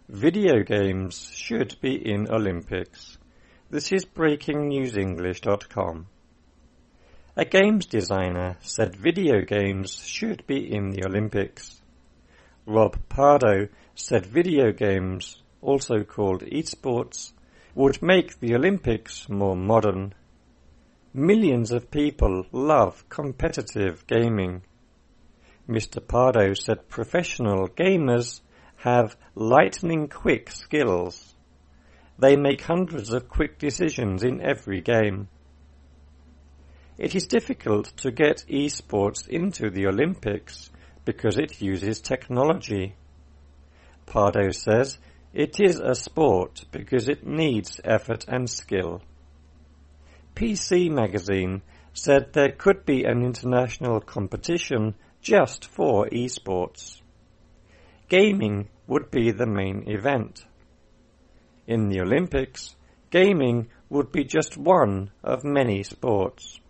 Video games should be in Olympics. This is BreakingNewsEnglish.com. A games designer said video games should be in the Olympics. Rob Pardo said video games, also called esports, would make the Olympics more modern. Millions of people love competitive gaming. Mr. Pardo said professional gamers have lightning-quick skills. They make hundreds of quick decisions in every game. It is difficult to get esports into the Olympics because it uses technology. Pardo says it is a sport because it needs effort and skill. PC Magazine said there could be an international competition just for esports. Gaming would be the main event. In the Olympics, gaming would be just one of many sports.